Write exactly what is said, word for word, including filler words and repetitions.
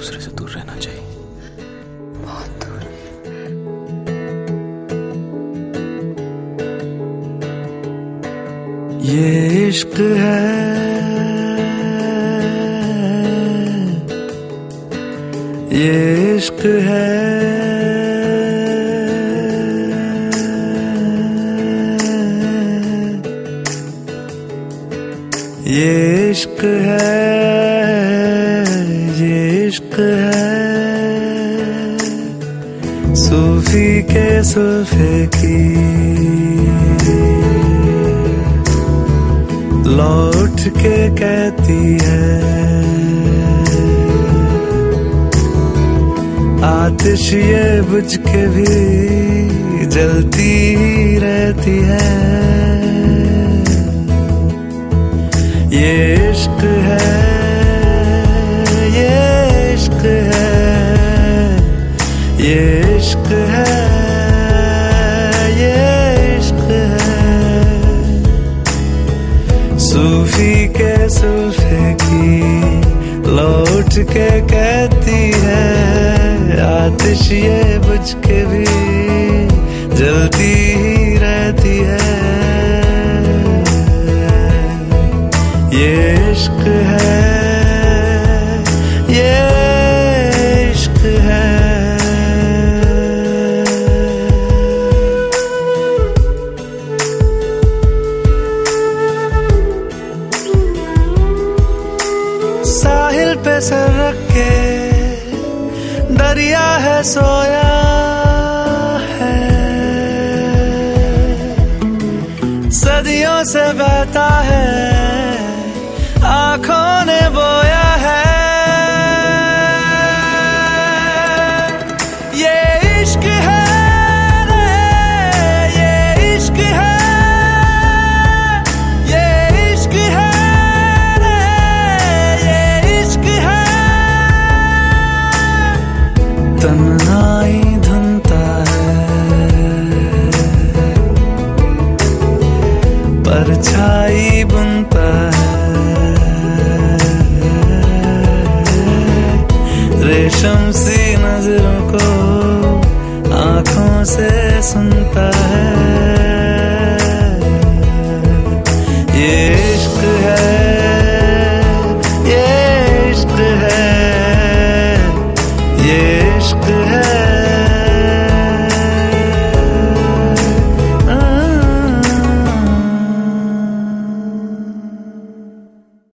दूसरे से दूर रहना चाहिए, बहुत दूर। ये इश्क है, ये इश्क है, ये इश्क है, ये इश्क है, सूफी के सुल्फे की लौट के कहती है, आतिश ये बुझ के भी जलती ही रहती है। ये इश्क है, ये इश्क है, ये इश्क है, ये इश्क है, सूफी के सुल्फे की लौट के कहती है, आतिश ये बुझ के भी जलती ही रहती है। ये इश्क है, ये इश्क है। साहिल पे सर रख के दरिया है सोया है, सदियों से बहता है